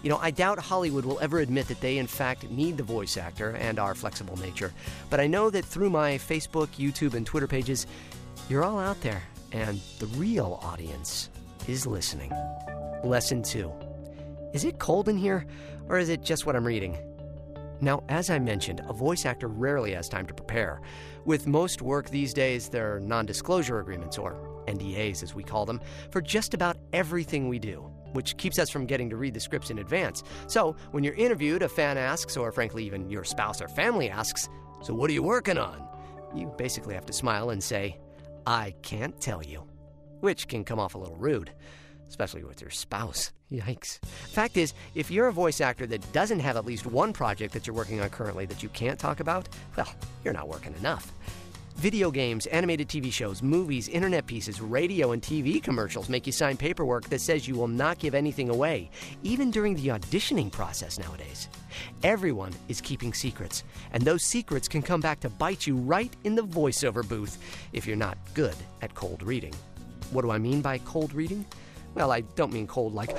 You know, I doubt Hollywood will ever admit that they in fact need the voice actor and our flexible nature, but I know that through my Facebook, YouTube, and Twitter pages, you're all out there, and the real audience is listening. Lesson 2. Is it cold in here, or is it just what I'm reading? Now, as I mentioned, a voice actor rarely has time to prepare. With most work these days, there are non-disclosure agreements, or NDAs as we call them, for just about everything we do, which keeps us from getting to read the scripts in advance. So, when you're interviewed, a fan asks, or frankly even your spouse or family asks, "So what are you working on?" You basically have to smile and say, "I can't tell you," which can come off a little rude, especially with your spouse. Yikes. Fact is, if you're a voice actor that doesn't have at least one project that you're working on currently that you can't talk about, well, you're not working enough. Video games, animated TV shows, movies, internet pieces, radio and TV commercials make you sign paperwork that says you will not give anything away, even during the auditioning process nowadays. Everyone is keeping secrets, and those secrets can come back to bite you right in the voiceover booth if you're not good at cold reading. What do I mean by cold reading? Well, I don't mean cold like...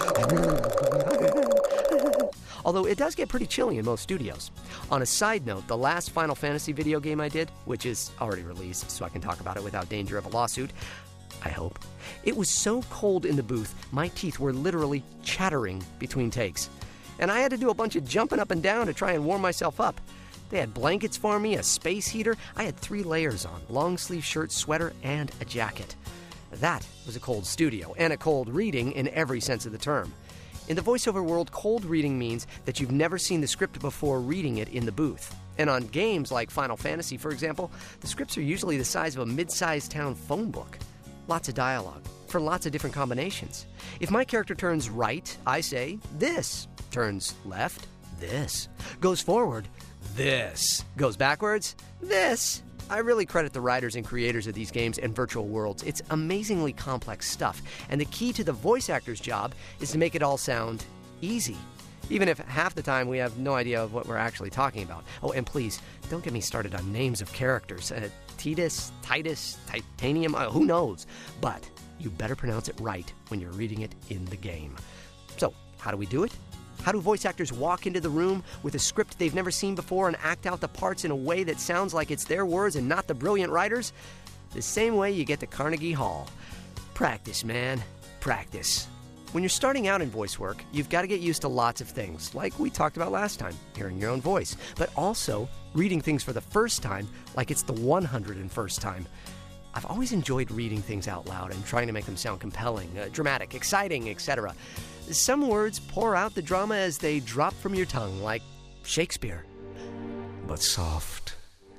Although it does get pretty chilly in most studios. On a side note, the last Final Fantasy video game I did, which is already released so I can talk about it without danger of a lawsuit, I hope, it was so cold in the booth, my teeth were literally chattering between takes. And I had to do a bunch of jumping up and down to try and warm myself up. They had blankets for me, a space heater. I had 3 layers on, long sleeve shirt, sweater, and a jacket. That was a cold studio, and a cold reading in every sense of the term. In the voiceover world, cold reading means that you've never seen the script before reading it in the booth. And on games like Final Fantasy, for example, the scripts are usually the size of a mid-sized town phone book. Lots of dialogue, for lots of different combinations. If my character turns right, I say, "this." Turns left, "this." Goes forward, "this." Goes backwards, "this." I really credit the writers and creators of these games and virtual worlds. It's amazingly complex stuff, and the key to the voice actor's job is to make it all sound easy, even if half the time we have no idea of what we're actually talking about. Oh, and please, don't get me started on names of characters. Titus, Titanium, who knows? But you better pronounce it right when you're reading it in the game. So, how do we do it? How do voice actors walk into the room with a script they've never seen before and act out the parts in a way that sounds like it's their words and not the brilliant writers? The same way you get to Carnegie Hall. Practice, man. Practice. When you're starting out in voice work, you've got to get used to lots of things, like we talked about last time, hearing your own voice, but also reading things for the first time like it's the 101st time. I've always enjoyed reading things out loud and trying to make them sound compelling, dramatic, exciting, etc. Some words pour out the drama as they drop from your tongue, like Shakespeare. But soft,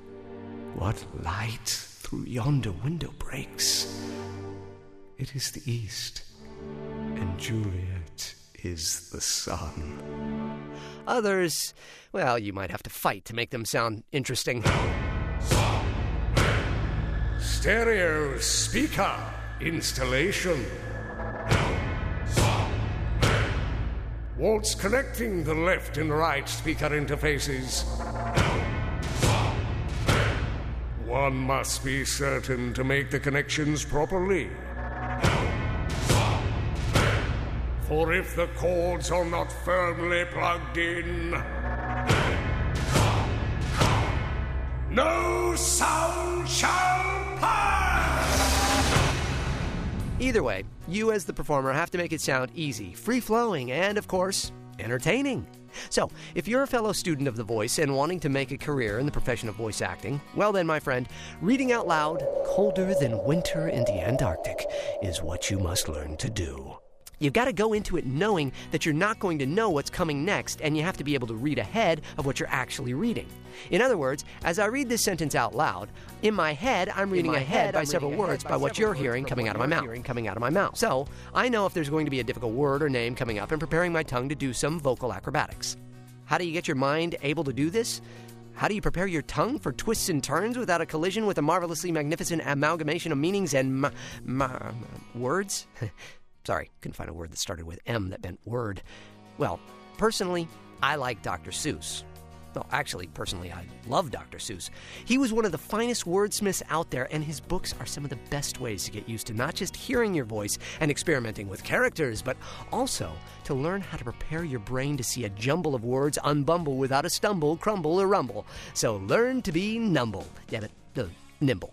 what light through yonder window breaks? It is the east, and Juliet is the sun. Others, well, you might have to fight to make them sound interesting. Stereo speaker installation. Waltz connecting the left and right speaker interfaces. One must be certain to make the connections properly. For if the cords are not firmly plugged in, no sound shall pass! Either way, you as the performer have to make it sound easy, free-flowing, and, of course, entertaining. So, if you're a fellow student of the voice and wanting to make a career in the profession of voice acting, well then, my friend, reading out loud, colder than winter in the Antarctic, is what you must learn to do. You've got to go into it knowing that you're not going to know what's coming next, and you have to be able to read ahead of what you're actually reading. In other words, as I read this sentence out loud, in my head, I'm reading ahead by several words by what you're hearing coming out of my mouth. So, I know if there's going to be a difficult word or name coming up and preparing my tongue to do some vocal acrobatics. How do you get your mind able to do this? How do you prepare your tongue for twists and turns without a collision with a marvelously magnificent amalgamation of meanings and words? Sorry, couldn't find a word that started with M that meant word. Well, personally, I like Dr. Seuss. Well, actually, personally, I love Dr. Seuss. He was one of the finest wordsmiths out there, and his books are some of the best ways to get used to not just hearing your voice and experimenting with characters, but also to learn how to prepare your brain to see a jumble of words unbumble without a stumble, crumble, or rumble. So learn to be numble. Yeah, but nimble.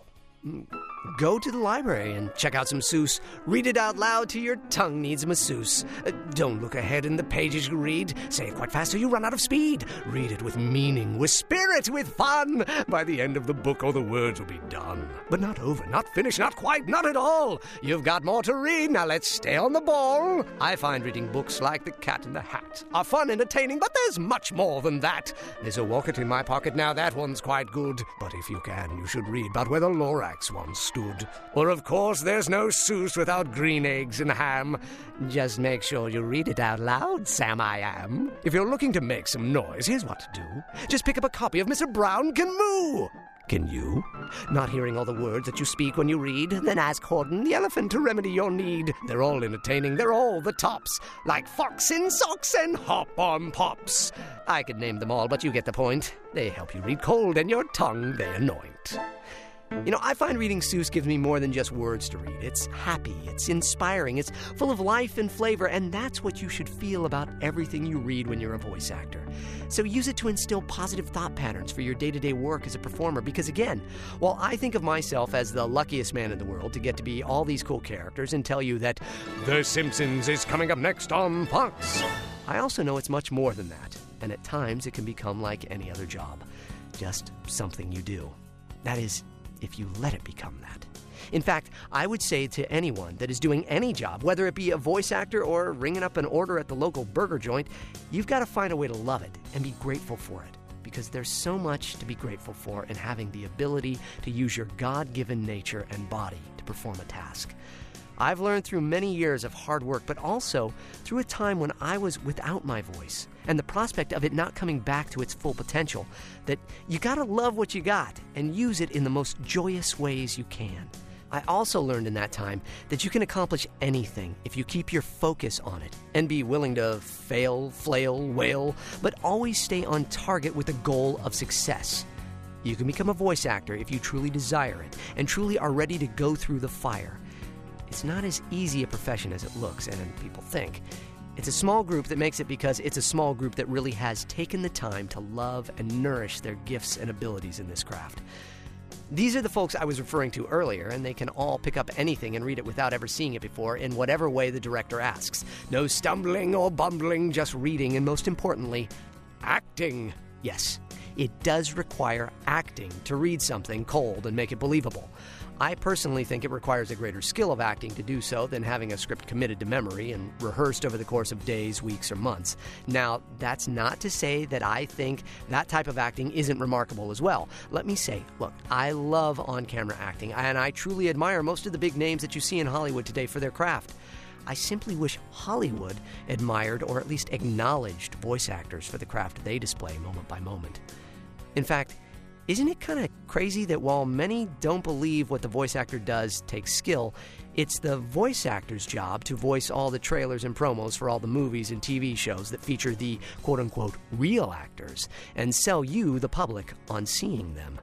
Go to the library and check out some Seuss. Read it out loud till your tongue needs a masseuse. Don't look ahead in the pages you read. Say it quite fast or you run out of speed. Read it with meaning, with spirit, with fun. By the end of the book, all the words will be done. But not over, not finished, not quite, not at all. You've got more to read. Now let's stay on the ball. I find reading books like The Cat in the Hat are fun, entertaining, but there's much more than that. There's a Walcott in my pocket now. That one's quite good. But if you can, you should read about where the Lorax once stood. Or, of course, there's no Seuss without green eggs and ham. Just make sure you read it out loud, Sam I Am. If you're looking to make some noise, here's what to do. Just pick up a copy of Mr. Brown Can Moo. Can you? Not hearing all the words that you speak when you read? Then ask Horton the elephant to remedy your need. They're all entertaining, they're all the tops. Like Fox in Socks and Hop on Pops. I could name them all, but you get the point. They help you read cold, and your tongue they anoint. You know, I find reading Seuss gives me more than just words to read. It's happy, it's inspiring, it's full of life and flavor, and that's what you should feel about everything you read when you're a voice actor. So use it to instill positive thought patterns for your day-to-day work as a performer, because again, while I think of myself as the luckiest man in the world to get to be all these cool characters and tell you that The Simpsons is coming up next on Fox, I also know it's much more than that, and at times it can become like any other job. Just something you do. That is, if you let it become that. In fact, I would say to anyone that is doing any job, whether it be a voice actor or ringing up an order at the local burger joint, you've got to find a way to love it and be grateful for it, because there's so much to be grateful for in having the ability to use your God-given nature and body to perform a task. I've learned through many years of hard work, but also through a time when I was without my voice and the prospect of it not coming back to its full potential, that you gotta love what you got and use it in the most joyous ways you can. I also learned in that time that you can accomplish anything if you keep your focus on it and be willing to fail, flail, wail, but always stay on target with the goal of success. You can become a voice actor if you truly desire it and truly are ready to go through the fire. It's not as easy a profession as it looks and people think. It's a small group that makes it because it's a small group that really has taken the time to love and nourish their gifts and abilities in this craft. These are the folks I was referring to earlier, and they can all pick up anything and read it without ever seeing it before in whatever way the director asks. No stumbling or bumbling, just reading, and most importantly, acting. Yes, it does require acting to read something cold and make it believable. I personally think it requires a greater skill of acting to do so than having a script committed to memory and rehearsed over the course of days, weeks, or months. Now, that's not to say that I think that type of acting isn't remarkable as well. Let me say, look, I love on-camera acting, and I truly admire most of the big names that you see in Hollywood today for their craft. I simply wish Hollywood admired or at least acknowledged voice actors for the craft they display moment by moment. In fact, isn't it kind of crazy that while many don't believe what the voice actor does takes skill, it's the voice actor's job to voice all the trailers and promos for all the movies and TV shows that feature the quote-unquote real actors and sell you, the public, on seeing them?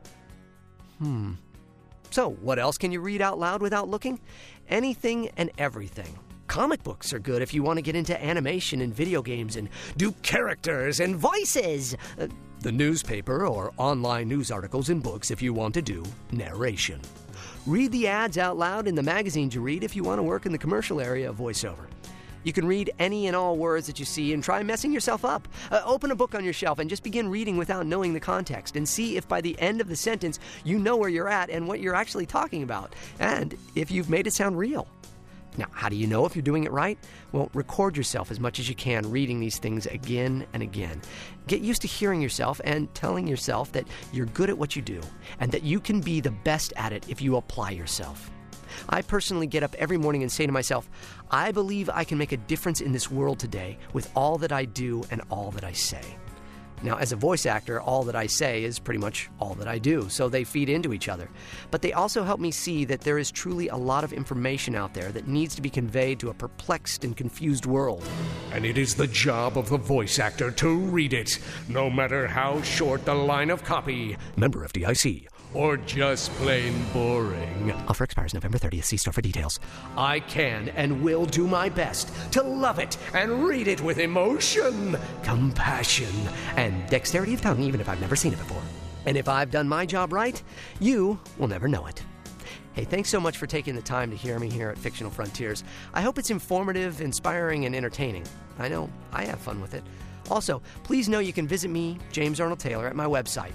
So, what else can you read out loud without looking? Anything and everything. Comic books are good if you want to get into animation and video games and do characters and voices. The newspaper or online news articles and books if you want to do narration. Read the ads out loud in the magazines you read if you want to work in the commercial area of voiceover. You can read any and all words that you see and try messing yourself up. Open a book on your shelf and just begin reading without knowing the context and see if by the end of the sentence you know where you're at and what you're actually talking about, and if you've made it sound real. Now, how do you know if you're doing it right? Well, record yourself as much as you can reading these things again and again. Get used to hearing yourself and telling yourself that you're good at what you do and that you can be the best at it if you apply yourself. I personally get up every morning and say to myself, I believe I can make a difference in this world today with all that I do and all that I say. Now, as a voice actor, all that I say is pretty much all that I do, so they feed into each other. But they also help me see that there is truly a lot of information out there that needs to be conveyed to a perplexed and confused world. And it is the job of the voice actor to read it, no matter how short the line of copy. Member FDIC. Or just plain boring. Offer expires November 30th. See store for details. I can and will do my best to love it and read it with emotion, compassion, And dexterity of tongue, even if I've never seen it before. And if I've done my job right, you will never know it. Hey, thanks so much for taking the time to hear me here at Fictional Frontiers. I hope it's informative, inspiring, and entertaining. I know I have fun with it. Also, please know you can visit me, James Arnold Taylor, at my website,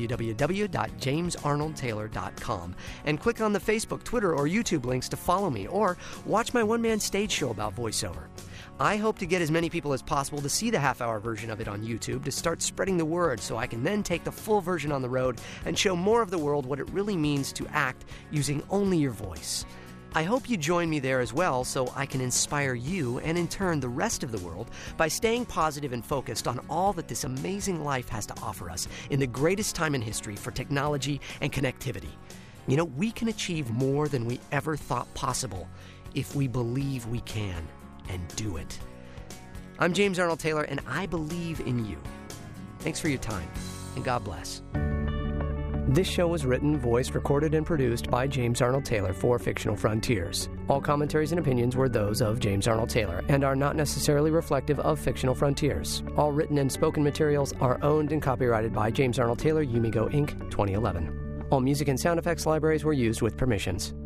www.jamesarnoldtaylor.com, and click on the Facebook, Twitter, or YouTube links to follow me, or watch my one-man stage show about voiceover. I hope to get as many people as possible to see the half-hour version of it on YouTube to start spreading the word so I can then take the full version on the road and show more of the world what it really means to act using only your voice. I hope you join me there as well so I can inspire you and in turn the rest of the world by staying positive and focused on all that this amazing life has to offer us in the greatest time in history for technology and connectivity. You know, we can achieve more than we ever thought possible if we believe we can and do it. I'm James Arnold Taylor, and I believe in you. Thanks for your time, and God bless. This show was written, voiced, recorded, and produced by James Arnold Taylor for Fictional Frontiers. All commentaries and opinions were those of James Arnold Taylor and are not necessarily reflective of Fictional Frontiers. All written and spoken materials are owned and copyrighted by James Arnold Taylor, Yumigo Inc., 2011. All music and sound effects libraries were used with permissions.